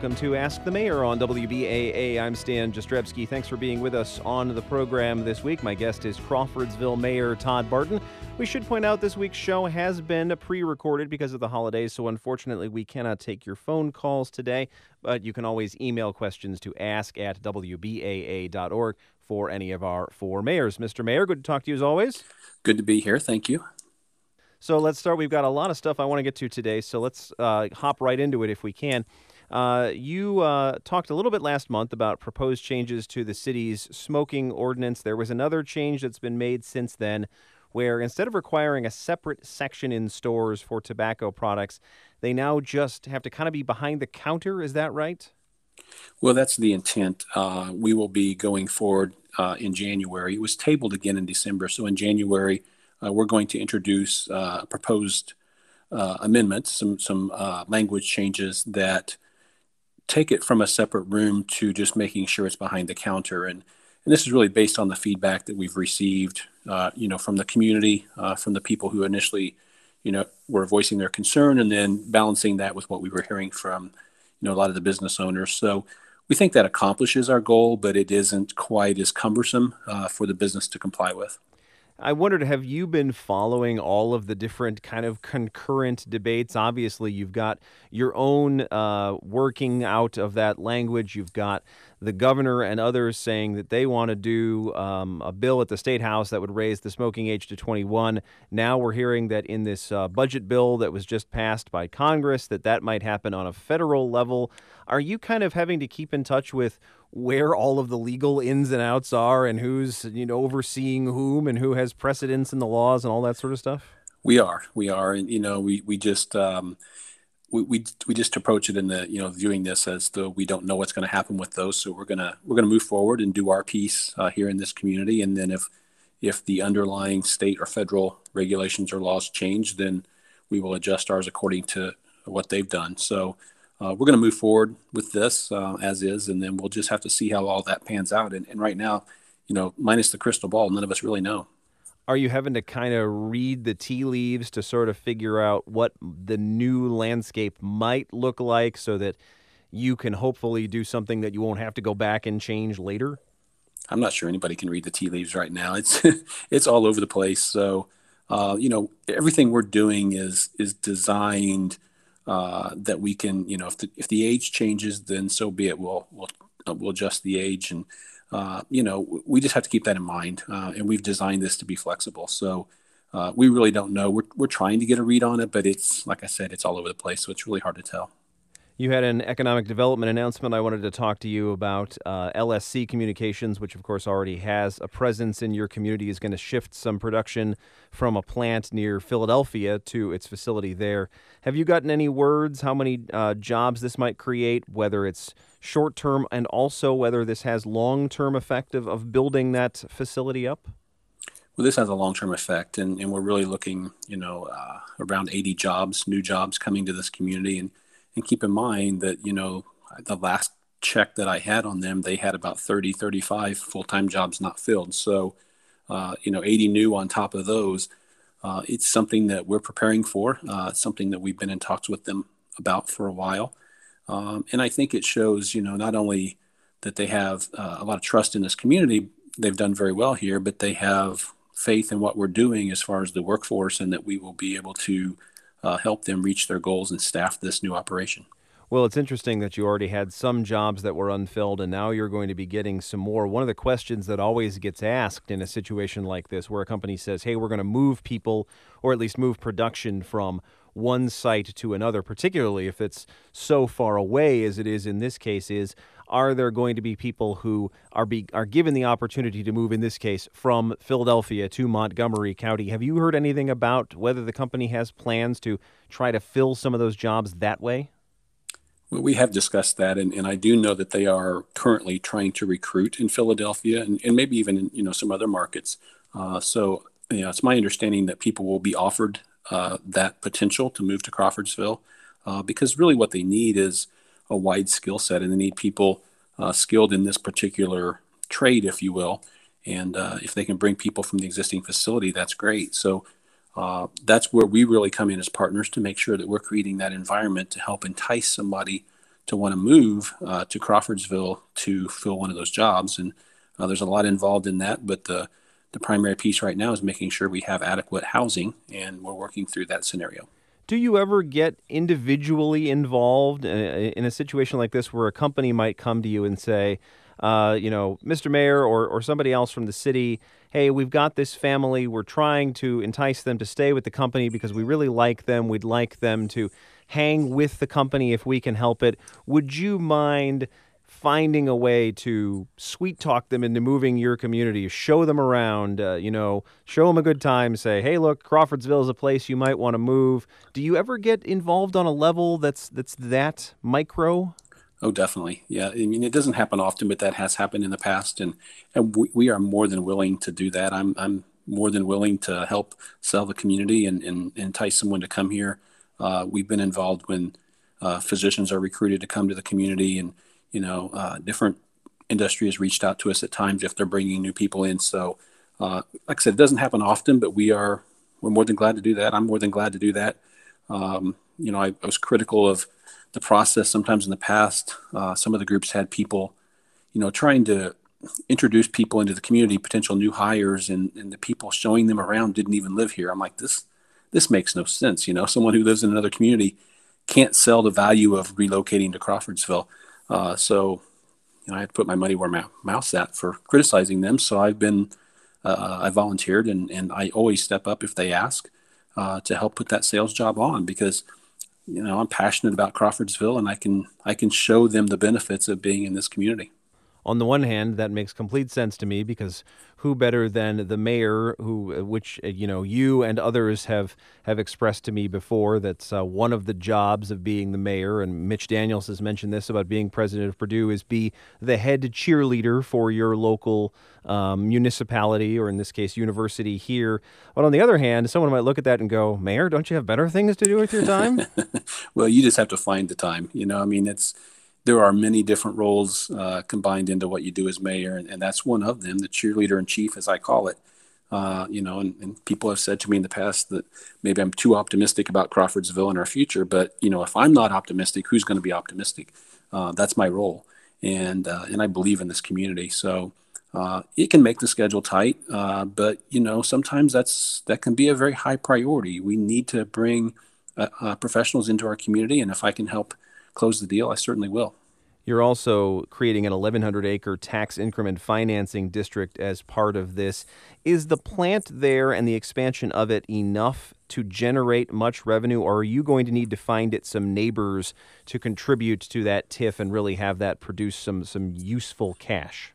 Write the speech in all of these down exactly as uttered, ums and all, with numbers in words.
welcome to Ask the Mayor on W B A A. I'm Stan Jastrzebski. Thanks for being with us on the program this week. My guest is Crawfordsville Mayor Todd Barton. We should point out this week's show has been pre-recorded because of the holidays, so unfortunately we cannot take your phone calls today, but you can always email questions to ask at W B A A dot org for any of our four mayors. Mister Mayor, good to talk to you as always. Good to be here. Thank you. So let's start. We've got a lot of stuff I want to get to today, so let's uh, hop right into it if we can. Uh, you uh, talked a little bit last month about proposed changes to the city's smoking ordinance. There was another change that's been made since then where instead of requiring a separate section in stores for tobacco products, they now just have to kind of be behind the counter. Is that right? Well, that's the intent. Uh, we will be going forward uh, in January. It was tabled again in December, so in January, Uh, we're going to introduce uh, proposed uh, amendments, some some uh, language changes that take it from a separate room to just making sure it's behind the counter. And, and this is really based on the feedback that we've received, uh, you know, from the community, uh, from the people who initially, you know, were voicing their concern, and then balancing that with what we were hearing from, you know, a lot of the business owners. So we think that accomplishes our goal, but it isn't quite as cumbersome uh, for the business to comply with. I wondered, have you been following all of the different kind of concurrent debates? Obviously, you've got your own uh, working out of that language. You've got the governor and others saying that they want to do um, a bill at the State House that would raise the smoking age to twenty-one. Now we're hearing that in this uh, budget bill that was just passed by Congress, that that might happen on a federal level. Are you kind of having to keep in touch with where all of the legal ins and outs are and who's, you know, overseeing whom and who has precedence in the laws and all that sort of stuff? We are, we are, and you know, we we just um, we, we we just approach it in the, you know, viewing this as though we don't know what's going to happen with those. So we're gonna we're gonna move forward and do our piece uh, here in this community, and then if if the underlying state or federal regulations or laws change, then we will adjust ours according to what they've done. So. Uh, we're going to move forward with this uh, as is, and then we'll just have to see how all that pans out. And, and right now, you know, minus the crystal ball, none of us really know. Are you having to kind of read the tea leaves to sort of figure out what the new landscape might look like so that you can hopefully do something that you won't have to go back and change later? I'm not sure anybody can read the tea leaves right now. It's it's all over the place. So, uh, you know, everything we're doing is is designed Uh, that we can, you know, if the if the age changes, then so be it. We'll we'll uh, we'll adjust the age, and uh, you know, we just have to keep that in mind. Uh, and we've designed this to be flexible, so uh, we really don't know. We're we're trying to get a read on it, but it's like I said, it's all over the place, so it's really hard to tell. You had an economic development announcement I wanted to talk to you about. Uh, L S C Communications, which of course already has a presence in your community, is going to shift some production from a plant near Philadelphia to its facility there. Have you gotten any words how many uh, jobs this might create, whether it's short-term and also whether this has long-term effect of, of building that facility up? Well, this has a long-term effect, and, and we're really looking, you know, uh, around eighty jobs, new jobs coming to this community. And And keep in mind that, you know, the last check that I had on them, they had about thirty, thirty-five full-time jobs not filled. So, uh, you know, eighty new on top of those. Uh, it's something that we're preparing for, uh, something that we've been in talks with them about for a while. Um, and I think it shows, you know, not only that they have uh, a lot of trust in this community, they've done very well here, but they have faith in what we're doing as far as the workforce, and that we will be able to Uh, help them reach their goals and staff this new operation. Well, it's interesting that you already had some jobs that were unfilled, and now you're going to be getting some more. One of the questions that always gets asked in a situation like this, where a company says, hey, we're going to move people, or at least move production from one site to another, particularly if it's so far away as it is in this case, is are there going to be people who are be are given the opportunity to move, in this case, from Philadelphia to Montgomery County? Have you heard anything about whether the company has plans to try to fill some of those jobs that way? Well, we have discussed that, and, and I do know that they are currently trying to recruit in Philadelphia, and, and maybe even in, you know, some other markets. Uh, so, you know, it's my understanding that people will be offered uh, that potential to move to Crawfordsville, uh, because really what they need is a wide skill set, and they need people uh, skilled in this particular trade, if you will. And uh, if they can bring people from the existing facility, that's great. So uh, that's where we really come in as partners to make sure that we're creating that environment to help entice somebody to want to move uh, to Crawfordsville to fill one of those jobs. And uh, there's a lot involved in that, but the the primary piece right now is making sure we have adequate housing, and we're working through that scenario. Do you ever get individually involved in a, in a situation like this where a company might come to you and say, uh, you know, Mister Mayor or, or somebody else from the city, hey, we've got this family. We're trying to entice them to stay with the company because we really like them. We'd like them to hang with the company if we can help it. Would you mind finding a way to sweet talk them into moving your community, show them around, uh, you know, show them a good time, say, hey, look, Crawfordsville is a place you might want to move. Do you ever get involved on a level that's that's that micro? Oh, definitely. Yeah. I mean, it doesn't happen often, but that has happened in the past. And, and we, we are more than willing to do that. I'm, I'm more than willing to help sell the community and, and, and entice someone to come here. Uh, we've been involved when uh, physicians are recruited to come to the community, and, you know, uh, different industry has reached out to us at times if they're bringing new people in. So, uh, like I said, it doesn't happen often, but we are, we're more than glad to do that. I'm more than glad to do that. Um, you know, I, I was critical of the process sometimes in the past. Uh, some of the groups had people, you know, trying to introduce people into the community, potential new hires, and, and the people showing them around didn't even live here. I'm like, this, this makes no sense. You know, someone who lives in another community can't sell the value of relocating to Crawfordsville. Uh, so, you know, I had to put my money where my mouth's at for criticizing them. So I've been, uh, I volunteered, and, and I always step up if they ask uh, to help put that sales job on, because, you know, I'm passionate about Crawfordsville, and I can, I can show them the benefits of being in this community. On the one hand, that makes complete sense to me, because who better than the mayor, who, which uh, you know, you and others have have expressed to me before, that's uh, one of the jobs of being the mayor. And Mitch Daniels has mentioned this about being president of Purdue, is be the head cheerleader for your local um, municipality, or in this case, university here. But on the other hand, someone might look at that and go, Mayor, don't you have better things to do with your time? Well, you just have to find the time. You know, I mean, it's, there are many different roles uh, combined into what you do as mayor, and, and that's one of them, the cheerleader in chief, as I call it. Uh, you know, and, and people have said to me in the past that maybe I'm too optimistic about Crawfordsville and our future, but, you know, if I'm not optimistic, who's going to be optimistic? Uh, that's my role, and uh, and I believe in this community. So uh, it can make the schedule tight, uh, but, you know, sometimes that's that can be a very high priority. We need to bring uh, uh, professionals into our community, and if I can help close the deal, I certainly will. You're also creating an eleven hundred acre tax increment financing district as part of this. Is the plant there and the expansion of it enough to generate much revenue, or are you going to need to find it some neighbors to contribute to that T I F and really have that produce some some useful cash?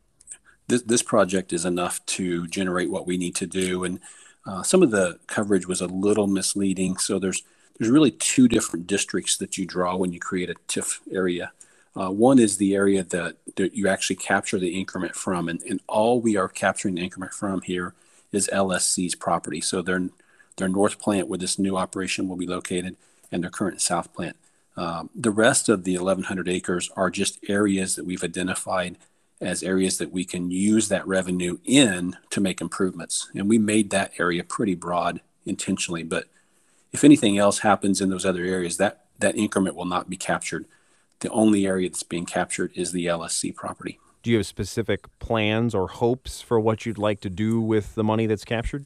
This, this project is enough to generate what we need to do, and uh, some of the coverage was a little misleading. So there's there's really two different districts that you draw when you create a T I F area. Uh, one is the area that, that you actually capture the increment from, and, and all we are capturing the increment from here is L S C's property. So their their north plant, where this new operation will be located, and their current south plant. Um, the rest of the eleven hundred acres are just areas that we've identified as areas that we can use that revenue in to make improvements. And we made that area pretty broad intentionally, but if anything else happens in those other areas, that, that increment will not be captured. The only area that's being captured is the L S C property. Do you have specific plans or hopes for what you'd like to do with the money that's captured?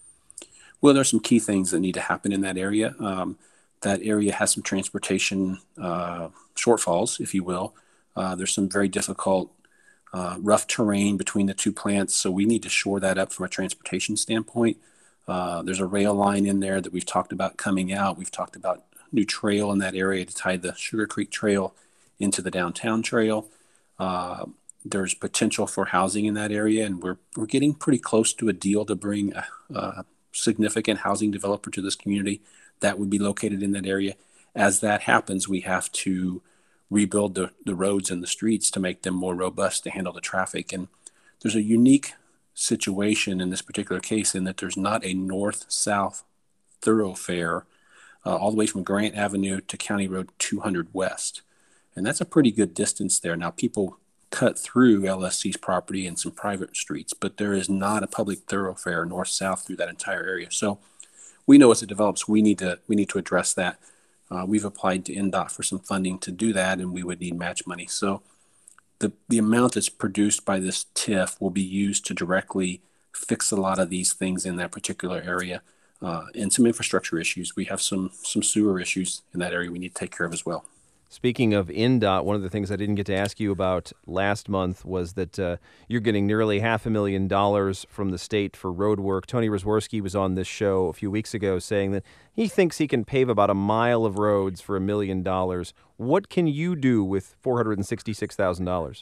Well, there's some key things that need to happen in that area. Um, that area has some transportation uh, shortfalls, if you will. Uh, there's some very difficult, uh, rough terrain between the two plants, so we need to shore that up from a transportation standpoint. Uh, there's a rail line in there that we've talked about coming out. We've talked about new trail in that area to tie the Sugar Creek Trail into the downtown trail. Uh, there's potential for housing in that area, and we're we're getting pretty close to a deal to bring a, a significant housing developer to this community that would be located in that area. As that happens, we have to rebuild the, the roads and the streets to make them more robust to handle the traffic. And there's a unique situation in this particular case in that there's not a north-south thoroughfare uh, all the way from Grant Avenue to County Road two hundred West. And that's a pretty good distance there. Now, people cut through L S C's property and some private streets, but there is not a public thoroughfare north-south through that entire area. So we know as it develops, we need to we need to address that. Uh, we've applied to N D O T for some funding to do that, and we would need match money. So the, the amount that's produced by this T I F will be used to directly fix a lot of these things in that particular area, uh, and some infrastructure issues. We have some some sewer issues in that area we need to take care of as well. Speaking of N D O T, one of the things I didn't get to ask you about last month was that uh, you're getting nearly half a million dollars from the state for road work. Tony Rosworski was on this show a few weeks ago saying that he thinks he can pave about a mile of roads for a million dollars. What can you do with four hundred sixty-six thousand dollars?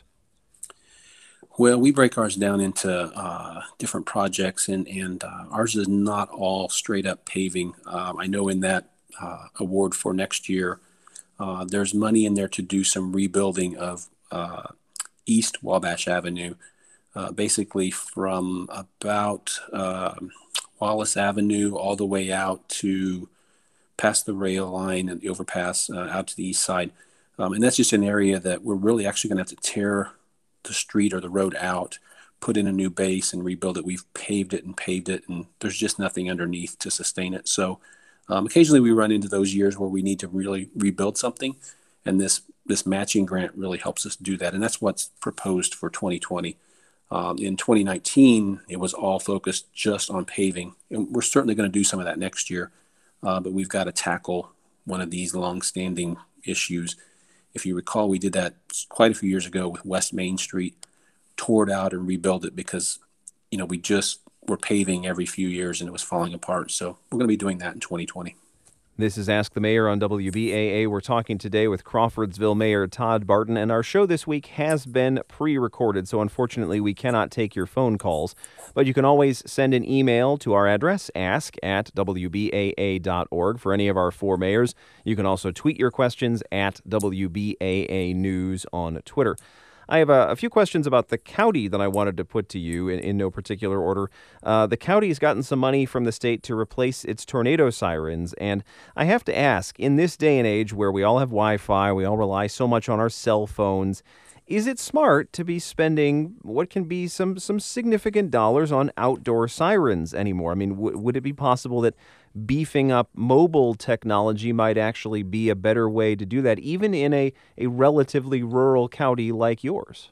Well, we break ours down into uh, different projects, and, and uh, ours is not all straight up paving. Um, I know in that uh, award for next year, Uh, there's money in there to do some rebuilding of uh, East Wabash Avenue, uh, basically from about uh, Wallace Avenue all the way out to past the rail line and the overpass uh, out to the east side. Um, and that's just an area that we're really actually going to have to tear the street or the road out, put in a new base and rebuild it. We've paved it and paved it, and there's just nothing underneath to sustain it. So Um, occasionally we run into those years where we need to really rebuild something, and this this matching grant really helps us do that, and that's what's proposed for twenty twenty. Um, in twenty nineteen, it was all focused just on paving, and we're certainly going to do some of that next year, uh, but we've got to tackle one of these long-standing issues. If you recall, we did that quite a few years ago with West Main Street, tore it out and rebuilt it because, you know, we just were paving every few years and it was falling apart. So we're going to be doing that in twenty twenty. This is Ask the Mayor on W B A A. We're talking today with Crawfordsville Mayor Todd Barton, and our show this week has been pre-recorded, so unfortunately we cannot take your phone calls. But you can always send an email to our address, ask at w b a a dot org, for any of our four mayors. You can also tweet your questions at W B A A News on Twitter. I have a, a few questions about the county that I wanted to put to you in, in no particular order. Uh, the county has gotten some money from the state to replace its tornado sirens, and I have to ask, in this day and age where we all have Wi-Fi, we all rely so much on our cell phones, is it smart to be spending what can be some some significant dollars on outdoor sirens anymore? I mean, w- would it be possible that beefing up mobile technology might actually be a better way to do that, even in a, a relatively rural county like yours?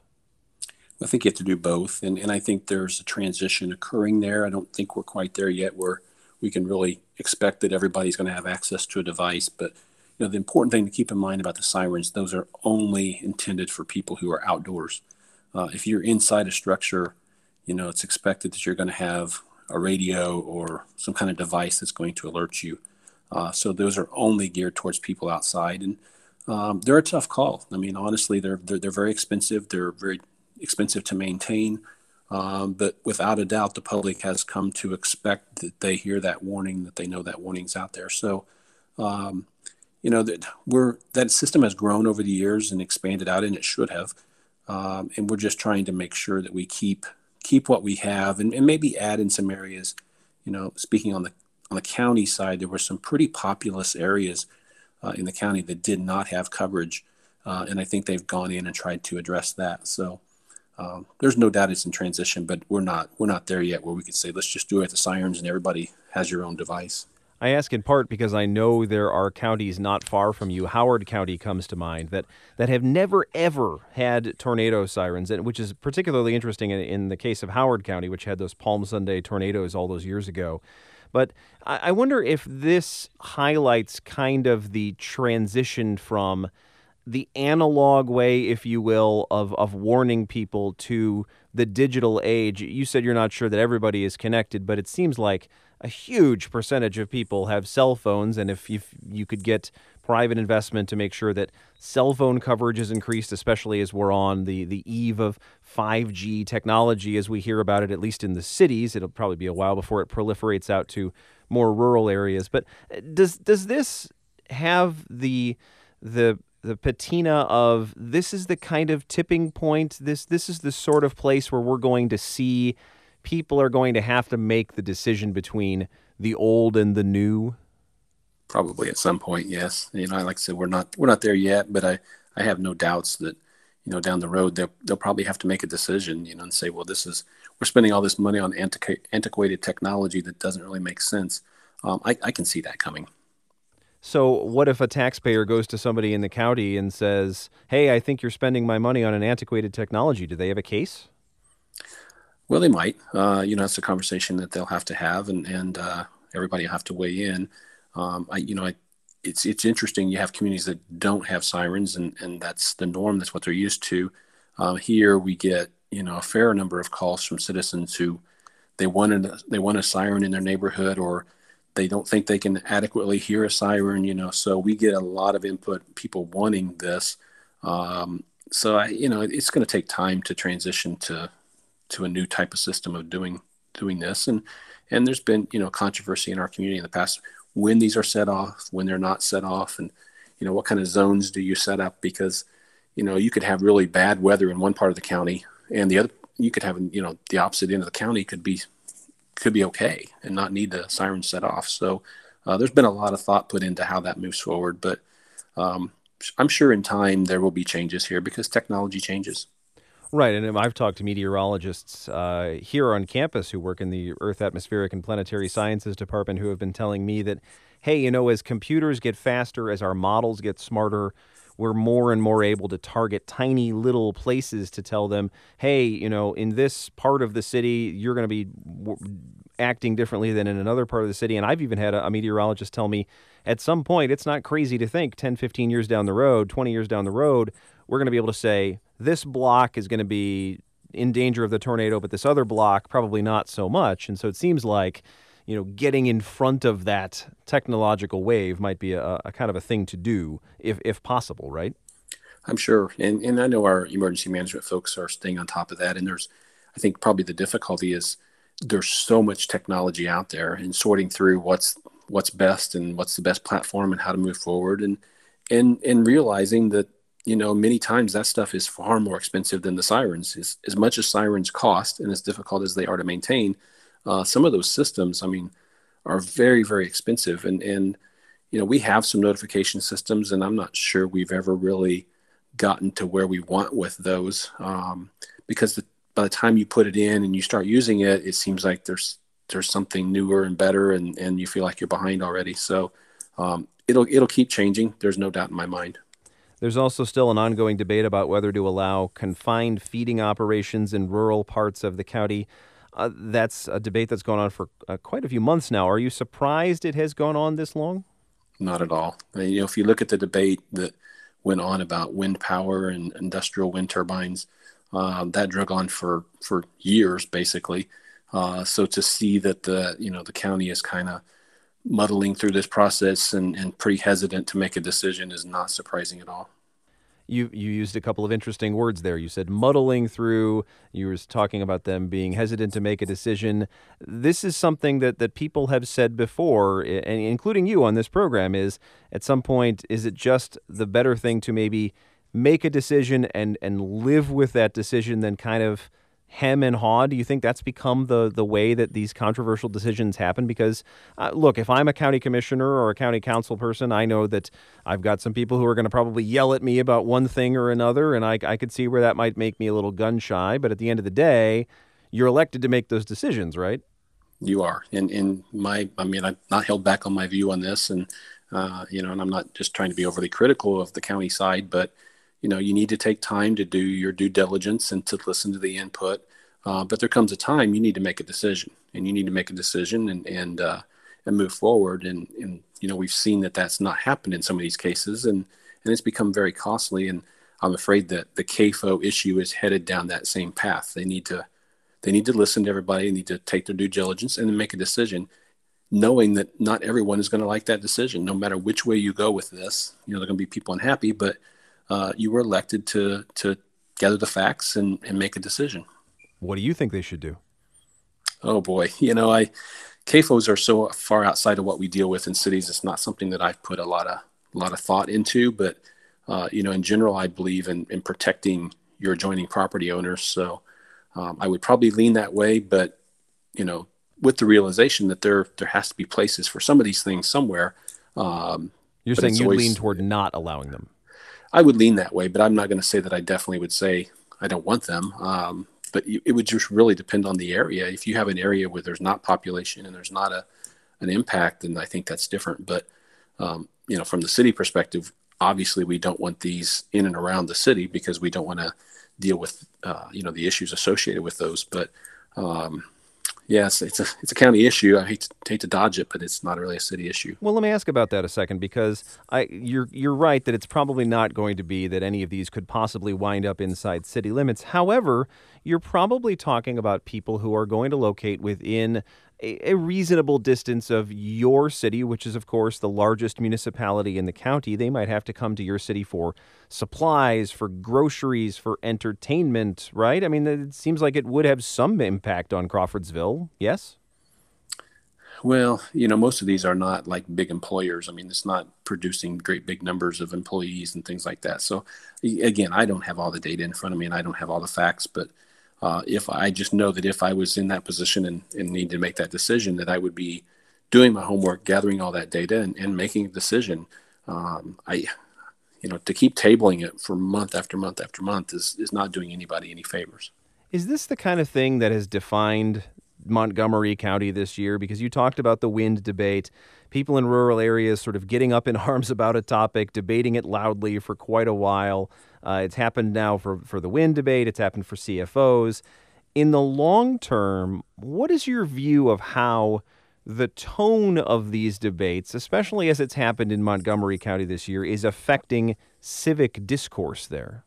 I think you have to do both, and, and I think there's a transition occurring there. I don't think we're quite there yet where we can really expect that everybody's going to have access to a device, but you know, the important thing to keep in mind about the sirens, those are only intended for people who are outdoors. Uh, if you're inside a structure, you know, it's expected that you're going to have a radio or some kind of device that's going to alert you. Uh, so those are only geared towards people outside, and um, they're a tough call. I mean, honestly, they're, they're they're very expensive. They're very expensive to maintain, um, but without a doubt, the public has come to expect that they hear that warning, that they know that warning's out there. So, um, you know, that we're that system has grown over the years and expanded out, and it should have. Um, and we're just trying to make sure that we keep keep what we have, and, and maybe add in some areas. You know, speaking on the on the county side, there were some pretty populous areas uh, in the county that did not have coverage, uh, and I think they've gone in and tried to address that. So um, there's no doubt it's in transition, but we're not we're not there yet where we could say let's just do it at the sirens and everybody has your own device. I ask in part because I know there are counties not far from you. Howard County comes to mind that, that have never, ever had tornado sirens, and which is particularly interesting in, in the case of Howard County, which had those Palm Sunday tornadoes all those years ago. But I, I wonder if this highlights kind of the transition from the analog way, if you will, of, of warning people to the digital age. You said you're not sure that everybody is connected, but it seems like a huge percentage of people have cell phones, and if you, if you could get private investment to make sure that cell phone coverage is increased, especially as we're on the, the eve of five G technology as we hear about it, at least in the cities. It'll probably be a while before it proliferates out to more rural areas. But does does this have the the the patina of this is the kind of tipping point, this this is the sort of place where we're going to see people are going to have to make the decision between the old and the new? Probably at some point, yes. You know, like I said, we're not we're not there yet, but I, I have no doubts that, you know, down the road they'll they'll probably have to make a decision, you know, and say, well, this is we're spending all this money on antiqu- antiquated technology that doesn't really make sense. Um, I, I can see that coming. So, what if a taxpayer goes to somebody in the county and says, "Hey, I think you're spending my money on an antiquated technology." Do they have a case? Well, they might. Uh, you know, it's a conversation that they'll have to have, and and uh, everybody will have to weigh in. Um, I, you know, I, it's it's interesting. You have communities that don't have sirens, and and that's the norm. That's what they're used to. Uh, here, we get you know a fair number of calls from citizens who they want a, they want a siren in their neighborhood, or they don't think they can adequately hear a siren. You know, so we get a lot of input. People wanting this. Um, so I, you know, it's going to take time to transition to to a new type of system of doing doing this, and and there's been you know controversy in our community in the past when these are set off, when they're not set off, and you know what kind of zones do you set up, because you know you could have really bad weather in one part of the county, and the other you could have you know the opposite end of the county could be could be okay and not need the siren set off. So uh, there's been a lot of thought put into how that moves forward, but um, I'm sure in time there will be changes here because technology changes. Right, and I've talked to meteorologists uh, here on campus who work in the Earth Atmospheric and Planetary Sciences Department who have been telling me that, hey, you know, as computers get faster, as our models get smarter, we're more and more able to target tiny little places to tell them, hey, you know, in this part of the city, you're going to be w- acting differently than in another part of the city. And I've even had a, a meteorologist tell me at some point, it's not crazy to think ten, fifteen years down the road, twenty years down the road, we're going to be able to say, this block is going to be in danger of the tornado, but this other block probably not so much. And so it seems like, you know, getting in front of that technological wave might be a, a kind of a thing to do if if possible, right? I'm sure. And and I know our emergency management folks are staying on top of that. And there's, I think probably the difficulty is there's so much technology out there and sorting through what's what's best and what's the best platform and how to move forward. And and and realizing that, you know, many times that stuff is far more expensive than the sirens. As, as much as sirens cost and as difficult as they are to maintain, uh, some of those systems, I mean, are very, very expensive. And, and, you know, we have some notification systems, and I'm not sure we've ever really gotten to where we want with those, um, because the, by the time you put it in and you start using it, it seems like there's there's something newer and better, and, and you feel like you're behind already. So um, it'll it'll keep changing. There's no doubt in my mind. There's also still an ongoing debate about whether to allow confined feeding operations in rural parts of the county. Uh, that's a debate that's gone on for uh, quite a few months now. Are you surprised it has gone on this long? Not at all. I mean, you know, if you look at the debate that went on about wind power and industrial wind turbines, um, that drug on for for years, basically. Uh, so to see that the you know the county is kind of muddling through this process and, and pretty hesitant to make a decision is not surprising at all. You you used a couple of interesting words there. You said muddling through. You were talking about them being hesitant to make a decision. This is something that, that people have said before, and including you on this program, is at some point, is it just the better thing to maybe make a decision and, and live with that decision than kind of hem and haw? Do you think that's become the the way that these controversial decisions happen? Because, uh, look, if I'm a county commissioner or a county council person, I know that I've got some people who are going to probably yell at me about one thing or another, and I, I could see where that might make me a little gun shy. But at the end of the day, you're elected to make those decisions, right? You are, and in my, I mean, I've not held back on my view on this, and uh, you know, and I'm not just trying to be overly critical of the county side, but you know, you need to take time to do your due diligence and to listen to the input. Uh, but there comes a time you need to make a decision, and you need to make a decision and and uh, and move forward. And and you know, we've seen that that's not happened in some of these cases, and and it's become very costly. And I'm afraid that the C A F O issue is headed down that same path. They need to they need to listen to everybody. They need to take their due diligence and then make a decision, knowing that not everyone is going to like that decision, no matter which way you go with this. You know, there are going to be people unhappy, but uh, you were elected to to gather the facts and, and make a decision. What do you think they should do? Oh boy, you know, I C A F Os are so far outside of what we deal with in cities. It's not something that I've put a lot of a lot of thought into, but uh, you know, in general, I believe in, in protecting your adjoining property owners. So um, I would probably lean that way, but you know, with the realization that there there has to be places for some of these things somewhere. Um, You're saying you lean toward not allowing them. I would lean that way, but I'm not going to say that I definitely would say I don't want them. Um, but it would just really depend on the area. If you have an area where there's not population and there's not a an impact, then I think that's different. But Um, you know, from the city perspective, obviously we don't want these in and around the city because we don't want to deal with uh, you know the issues associated with those. But um, yes, it's a it's a county issue. I hate to, hate to dodge it, but it's not really a city issue. Well, let me ask about that a second because I you're you're right that it's probably not going to be that any of these could possibly wind up inside city limits. However, you're probably talking about people who are going to locate within a, a reasonable distance of your city, which is of course the largest municipality in the county. They might have to come to your city for supplies, for groceries, for entertainment, right? I mean, it seems like it would have some impact on Crawfordsville. Yes? Well, you know, most of these are not like big employers. I mean, it's not producing great big numbers of employees and things like that. So, again, I don't have all the data in front of me and I don't have all the facts. But uh, if I just know that if I was in that position and, and need to make that decision, that I would be doing my homework, gathering all that data, and, and making a decision. Um, I, you know, to keep tabling it for month after month after month is is not doing anybody any favors. Is this the kind of thing that has defined Montgomery County this year? Because you talked about the wind debate, people in rural areas sort of getting up in arms about a topic, debating it loudly for quite a while. Uh, it's happened now for, for the wind debate. It's happened for C F Os. In the long term, what is your view of how the tone of these debates, especially as it's happened in Montgomery County this year, is affecting civic discourse there?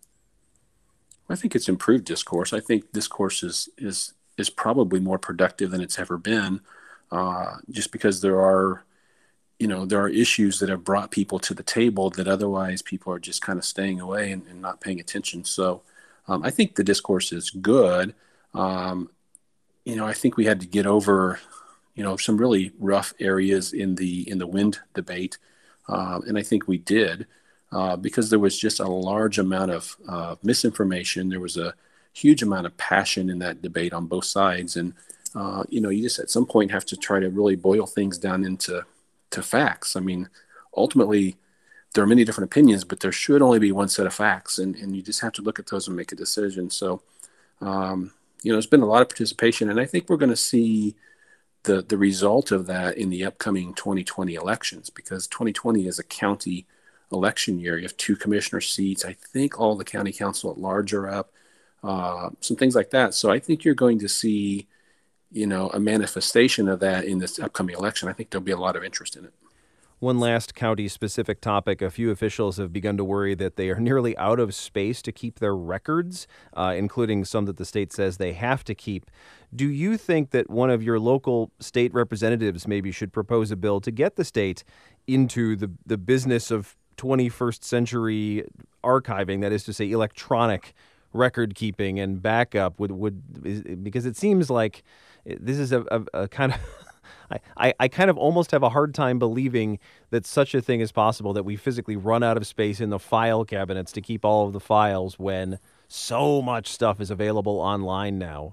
I think it's improved discourse. I think discourse is is is probably more productive than it's ever been, uh, just because there are, you know, there are issues that have brought people to the table that otherwise people are just kind of staying away and, and not paying attention. So um, I think the discourse is good. Um, you know, I think we had to get over, you know, some really rough areas in the in the wind debate, um, and I think we did uh, because there was just a large amount of uh, misinformation. There was a huge amount of passion in that debate on both sides, and uh, you know, you just at some point have to try to really boil things down into to facts. I mean, ultimately, there are many different opinions, but there should only be one set of facts, and and you just have to look at those and make a decision. So, um, you know, there's been a lot of participation, and I think we're going to see the the result of that in the upcoming twenty twenty elections, because twenty twenty is a county election year. You have two commissioner seats. I think all the county council at large are up, uh, some things like that. So I think you're going to see, you know, a manifestation of that in this upcoming election. I think there'll be a lot of interest in it. One last county-specific topic. A few officials have begun to worry that they are nearly out of space to keep their records, uh, including some that the state says they have to keep. Do you think that one of your local state representatives maybe should propose a bill to get the state into the, the business of twenty-first century archiving, that is to say electronic record keeping and backup? Would, would is, because it seems like this is a, a, a kind of... I, I kind of almost have a hard time believing that such a thing is possible, that we physically run out of space in the file cabinets to keep all of the files when so much stuff is available online now.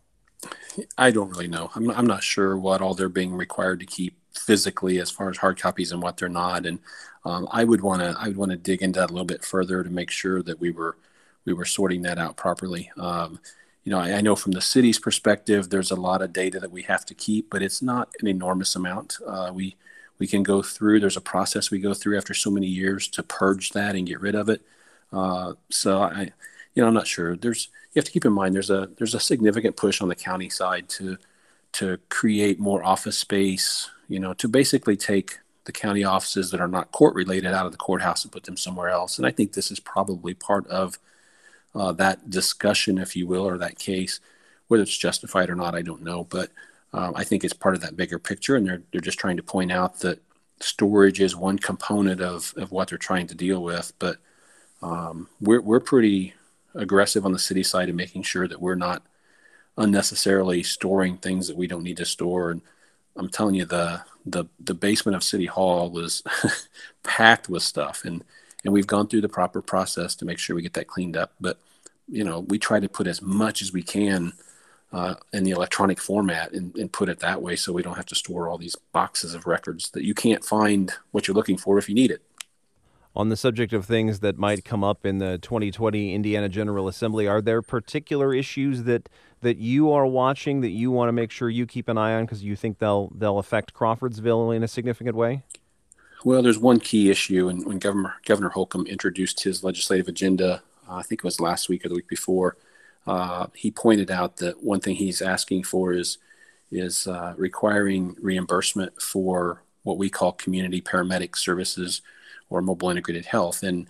I don't really know. I'm, I'm not sure what all they're being required to keep physically as far as hard copies and what they're not. And um, I would want to I would want to dig into that a little bit further to make sure that we were we were sorting that out properly. Um, You know, I, I know from the city's perspective, there's a lot of data that we have to keep, but it's not an enormous amount. Uh, we we can go through. There's a process we go through after so many years to purge that and get rid of it. Uh, so I, you know, I'm not sure. There's you have to keep in mind there's a there's a significant push on the county side to to create more office space. You know, to basically take the county offices that are not court related out of the courthouse and put them somewhere else. And I think this is probably part of Uh, that discussion, if you will, or that case. Whether it's justified or not, I don't know, but um, I think it's part of that bigger picture, and they're they're just trying to point out that storage is one component of of what they're trying to deal with. But um, we're we're pretty aggressive on the city side of making sure that we're not unnecessarily storing things that we don't need to store. And I'm telling you, the the the basement of City Hall was packed with stuff, and and we've gone through the proper process to make sure we get that cleaned up. But you know, we try to put as much as we can uh, in the electronic format and, and put it that way, so we don't have to store all these boxes of records that you can't find what you're looking for if you need it. On the subject of things that might come up in the twenty twenty Indiana General Assembly, are there particular issues that that you are watching that you want to make sure you keep an eye on because you think they'll they'll affect Crawfordsville in a significant way? Well, there's one key issue, and when Governor Governor Holcomb introduced his legislative agenda, uh, I think it was last week or the week before, uh, he pointed out that one thing he's asking for is is uh, requiring reimbursement for what we call community paramedic services or mobile integrated health. And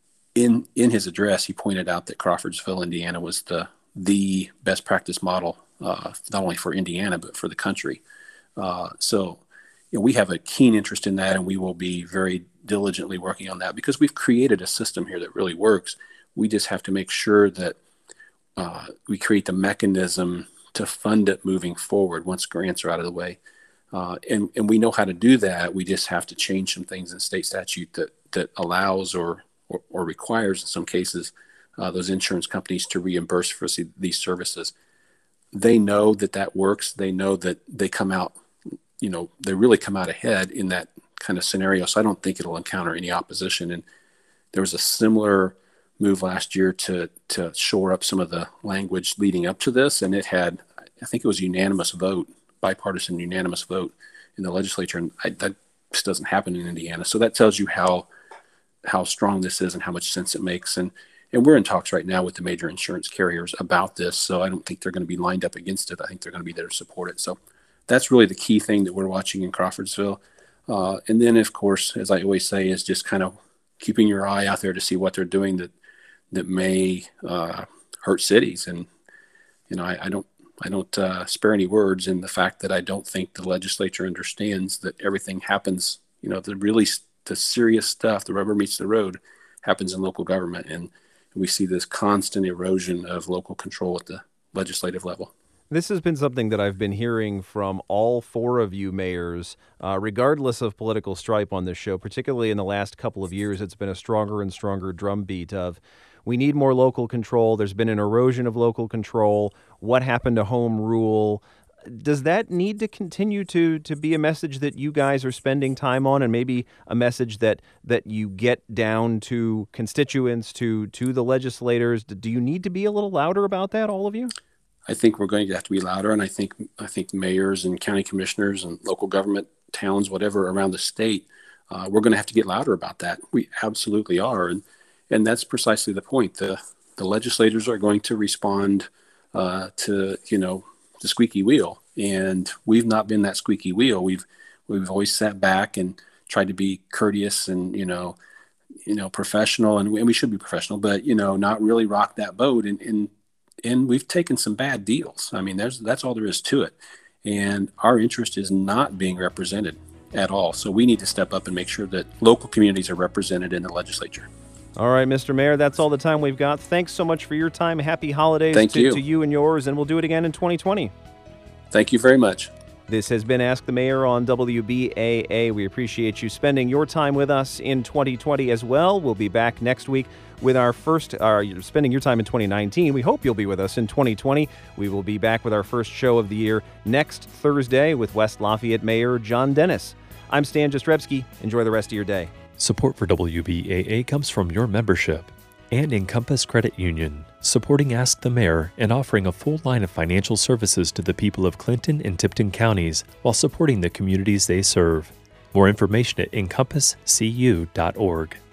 in in his address, he pointed out that Crawfordsville, Indiana, was the the best practice model, uh, not only for Indiana but for the country. Uh, so. You know, we have a keen interest in that, and we will be very diligently working on that because we've created a system here that really works. We just have to make sure that uh, we create the mechanism to fund it moving forward once grants are out of the way. Uh, and, and we know how to do that. We just have to change some things in state statute that, that allows or, or, or requires, in some cases, uh, those insurance companies to reimburse for these services. They know that that works. They know that they come out you know, they really come out ahead in that kind of scenario. So I don't think it'll encounter any opposition. And there was a similar move last year to to shore up some of the language leading up to this. And it had, I think it was a unanimous vote, bipartisan unanimous vote in the legislature. And I, that just doesn't happen in Indiana. So that tells you how how strong this is and how much sense it makes. And and we're in talks right now with the major insurance carriers about this. So I don't think they're going to be lined up against it. I think they're going to be there to support it. So that's really the key thing that we're watching in Crawfordsville. Uh, and then, of course, as I always say, is just kind of keeping your eye out there to see what they're doing that that may uh, hurt cities. And, you know, I, I don't I don't uh, spare any words in the fact that I don't think the legislature understands that everything happens, you know, the really the serious stuff, the rubber meets the road, happens in local government. And we see this constant erosion of local control at the legislative level. This has been something that I've been hearing from all four of you mayors, uh, regardless of political stripe on this show, particularly in the last couple of years. It's been a stronger and stronger drumbeat of we need more local control. There's been an erosion of local control. What happened to home rule? Does that need to continue to to be a message that you guys are spending time on, and maybe a message that that you get down to constituents, to to the legislators? Do you need to be a little louder about that, all of you? I think we're going to have to be louder, and I think I think mayors and county commissioners and local government towns, whatever, around the state, uh, we're going to have to get louder about that. We absolutely are, and and that's precisely the point. The the legislators are going to respond uh, to you know the squeaky wheel, and we've not been that squeaky wheel. We've we've always sat back and tried to be courteous and you know you know professional, and we, and we should be professional, but you know not really rock that boat and. and And we've taken some bad deals. I mean, there's that's all there is to it. And our interest is not being represented at all. So we need to step up and make sure that local communities are represented in the legislature. All right, Mister Mayor, that's all the time we've got. Thanks so much for your time. Happy holidays Thank to you. to you and yours, and we'll do it again in twenty twenty. Thank you very much. This has been Ask the Mayor on W B A A. We appreciate you spending your time with us in twenty twenty as well. We'll be back next week with our first, uh, spending your time in twenty nineteen. We hope you'll be with us in twenty twenty. We will be back with our first show of the year next Thursday with West Lafayette Mayor John Dennis. I'm Stan Jastrzebski. Enjoy the rest of your day. Support for W B A A comes from your membership and Encompass Credit Union, supporting Ask the Mayor and offering a full line of financial services to the people of Clinton and Tipton counties while supporting the communities they serve. More information at encompass c u dot org.